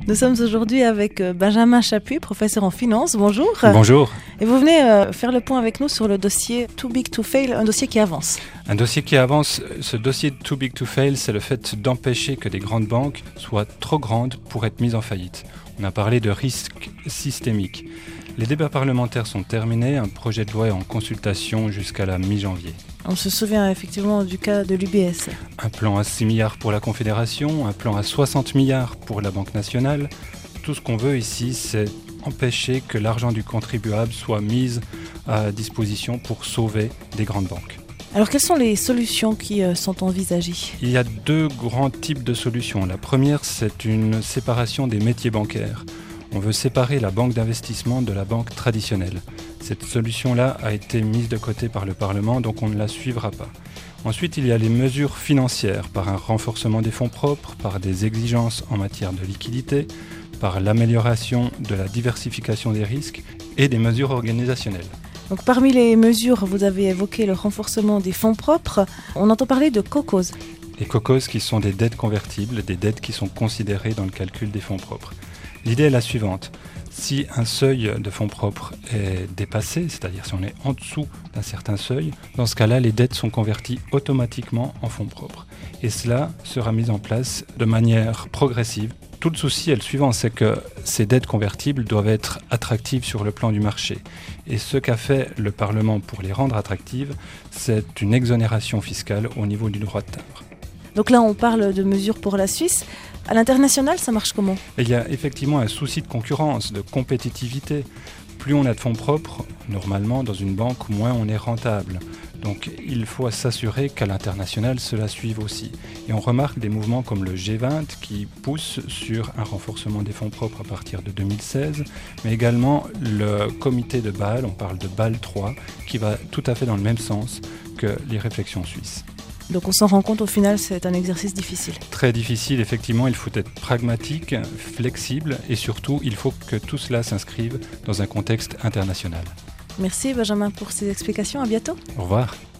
Nous sommes aujourd'hui avec Benjamin Chappuis, professeur en finance. Bonjour. Bonjour. Et vous venez faire le point avec nous sur le dossier Too Big to Fail, un dossier qui avance. Un dossier qui avance, ce dossier Too Big to Fail, c'est le fait d'empêcher que des grandes banques soient trop grandes pour être mises en faillite. On a parlé de risque systémique. Les débats parlementaires sont terminés, un projet de loi est en consultation jusqu'à la mi-janvier. On se souvient effectivement du cas de l'UBS. Un plan à 6 milliards pour la Confédération, un plan à 60 milliards pour la Banque nationale. Tout ce qu'on veut ici, c'est empêcher que l'argent du contribuable soit mis à disposition pour sauver des grandes banques. Alors quelles sont les solutions qui sont envisagées ? Il y a deux grands types de solutions. La première, c'est une séparation des métiers bancaires. On veut séparer la banque d'investissement de la banque traditionnelle. Cette solution-là a été mise de côté par le Parlement, donc on ne la suivra pas. Ensuite, il y a les mesures financières, par un renforcement des fonds propres, par des exigences en matière de liquidité, par l'amélioration de la diversification des risques et des mesures organisationnelles. Donc parmi les mesures, vous avez évoqué le renforcement des fonds propres. On entend parler de COCOS. Les COCOS qui sont des dettes convertibles, des dettes qui sont considérées dans le calcul des fonds propres. L'idée est la suivante. Si un seuil de fonds propres est dépassé, c'est-à-dire si on est en dessous d'un certain seuil, dans ce cas-là, les dettes sont converties automatiquement en fonds propres. Et cela sera mis en place de manière progressive. Tout le souci est le suivant, c'est que ces dettes convertibles doivent être attractives sur le plan du marché. Et ce qu'a fait le Parlement pour les rendre attractives, c'est une exonération fiscale au niveau du droit de timbre. Donc là, on parle de mesures pour la Suisse. À l'international, ça marche comment ? Il y a effectivement un souci de concurrence, de compétitivité. Plus on a de fonds propres, normalement, dans une banque, moins on est rentable. Donc il faut s'assurer qu'à l'international, cela suive aussi. Et on remarque des mouvements comme le G20 qui poussent sur un renforcement des fonds propres à partir de 2016, mais également le comité de Bâle, on parle de Bâle 3, qui va tout à fait dans le même sens que les réflexions suisses. Donc on s'en rend compte, au final, c'est un exercice difficile. Très difficile, effectivement, il faut être pragmatique, flexible et surtout, il faut que tout cela s'inscrive dans un contexte international. Merci Benjamin pour ces explications, à bientôt. Au revoir.